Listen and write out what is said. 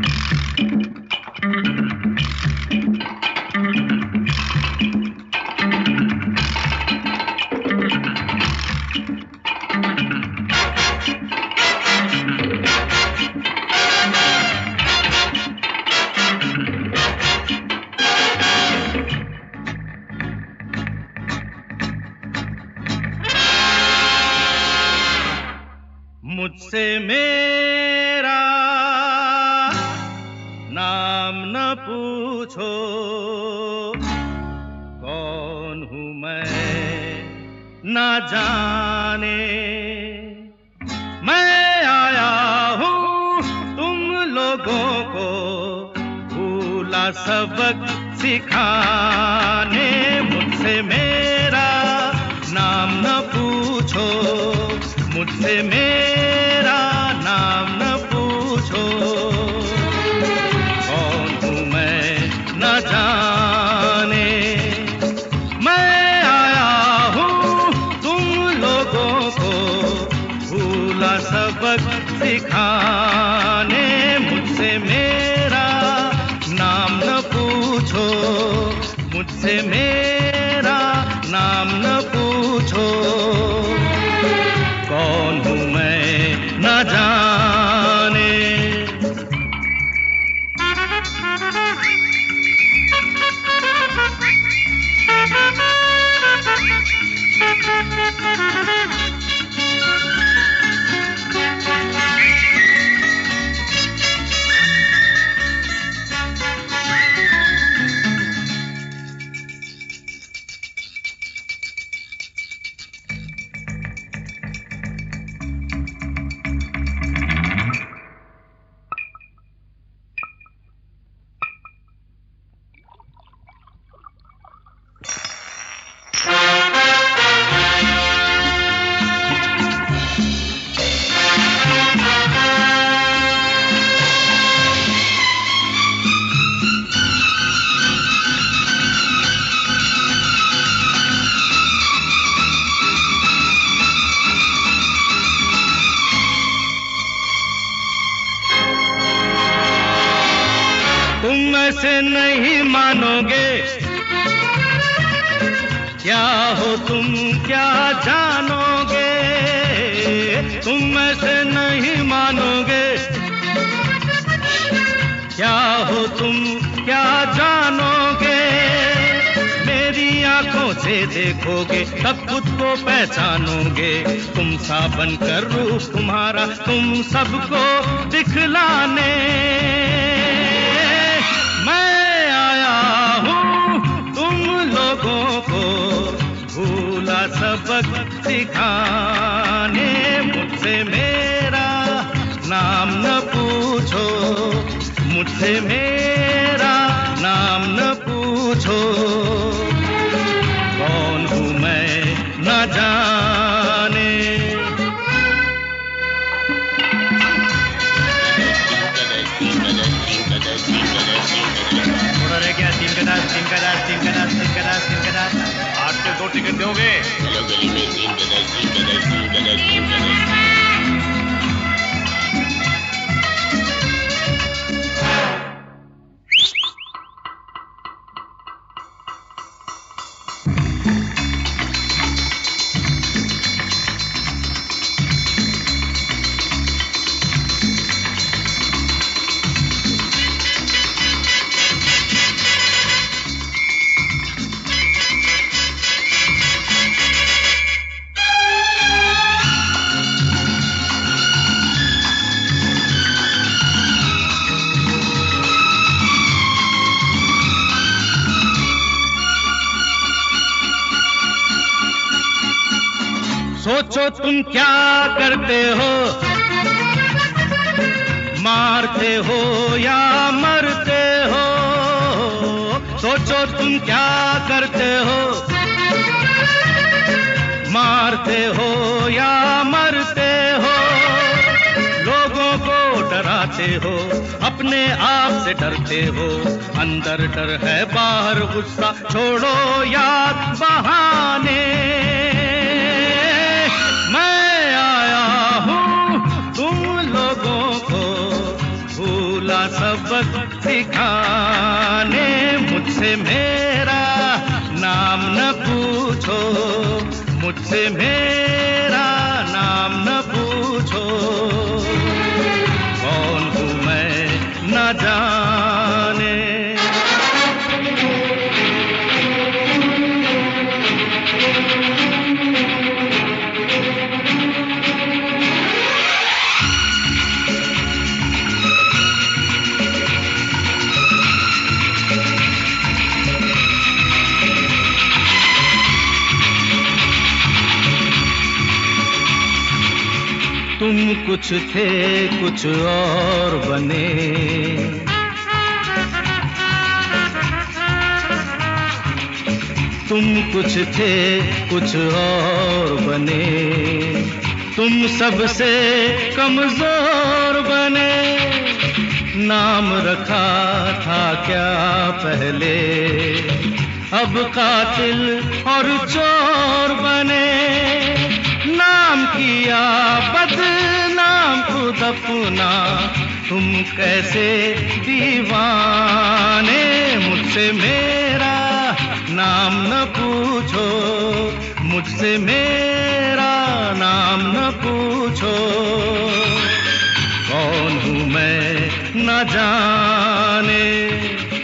मुझसे मेरा नाम न पूछो, कौन हूँ मैं ना जाने। मैं आया हूँ तुम लोगों को भूला सबक सिखाने। मुझसे मेरा नाम न पूछो, मुझसे मेरा नाम न पूछो, कौन हूँ मैं न जाने। मैं आया हूँ तुम लोगों को भूला सबक सिखाने। मुझसे मेरा नाम न पूछो, मुझसे मेरा नाम न पूछो, कौन हूँ मैं न जाने। तुम ऐसे नहीं मानोगे, क्या हो तुम क्या जानोगे। तुम ऐसे नहीं मानोगे, क्या हो तुम क्या जानोगे। मेरी आंखों से देखोगे तब खुद को पहचानोगे। तुम सा बनकर रूप तुम्हारा तुम सबको दिखलाने। मैं आया हूँ तुम लोगों को भूला सबक सिखाने। मुझसे मेरा नाम न पूछो, मुझसे मेरा नाम न पूछो, कौन हूँ मैं न जाने। तीन 8 के 2 टिकट दोगे? गली में 3 सोचो तुम क्या करते हो, मारते हो या मरते हो। सोचो तुम क्या करते हो, मारते हो या मरते हो। लोगों को डराते हो, अपने आप से डरते हो। अंदर डर है बाहर गुस्सा, छोड़ो याद बहाने। मैं आया हूँ तुम लोगों को भूला का सबक सिखाने। मुझसे मेरा नाम न पूछो, मुझसे मेरा नाम न पूछो, कौन हूँ मैं न जाने। तुम कुछ थे कुछ और बने, तुम कुछ थे कुछ और बने, तुम सबसे कमजोर बने। नाम रखा था क्या पहले, अब कातिल और चोर बने। नाम किया बदनाम खुद अपना, तुम कैसे दीवाने। मुझसे मेरा नाम न पूछो, मुझसे मेरा नाम न पूछो, कौन हूँ मैं न जाने।